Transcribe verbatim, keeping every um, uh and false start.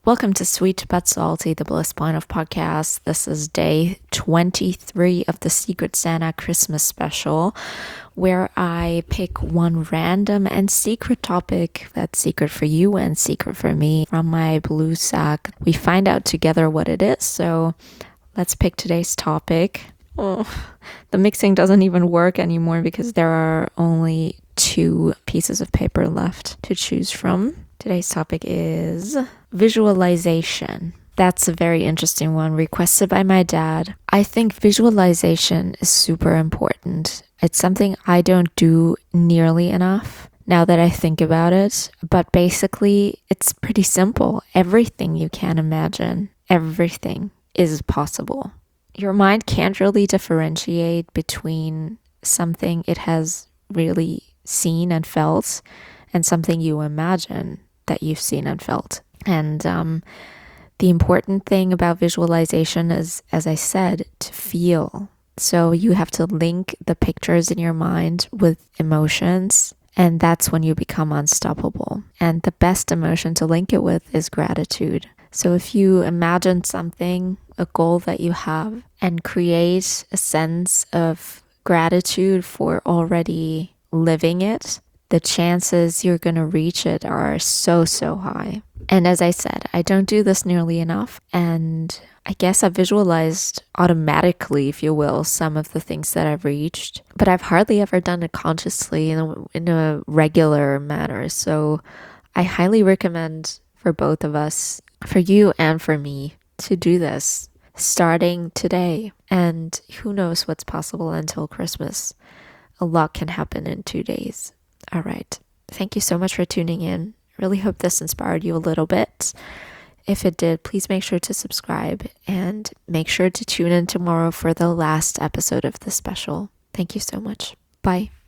Welcome to Sweet But Salty, the Bliss Point of Podcast. This is day twenty-three of the Secret Santa Christmas special, where I pick one random and secret topic that's secret for you and secret for me from my blue sack. We find out together what it is, so let's pick today's topic. Oh, the mixing doesn't even work anymore because there are only two pieces of paper left to choose from. Today's topic is visualization. That's a very interesting one, requested by my dad. I think visualization is super important. It's something I don't do nearly enough now that I think about it. But basically, it's pretty simple. Everything you can imagine, everything is possible. Your mind can't really differentiate between something it has really seen and felt and something you imagine that you've seen and felt. And um, the important thing about visualization is, as I said, to feel. So you have to link the pictures in your mind with emotions, and that's when you become unstoppable. And the best emotion to link it with is gratitude. So if you imagine something, a goal that you have, and create a sense of gratitude for already living it, the chances you're going to reach it are so, so high. And as I said, I don't do this nearly enough. And I guess I've visualized automatically, if you will, some of the things that I've reached. But I've hardly ever done it consciously in a, in a regular manner. So I highly recommend for both of us, for you and for me, to do this starting today. And who knows what's possible until Christmas. A lot can happen in two days. All right. Thank you so much for tuning in. Really hope this inspired you a little bit. If it did, please make sure to subscribe and make sure to tune in tomorrow for the last episode of the special. Thank you so much. Bye.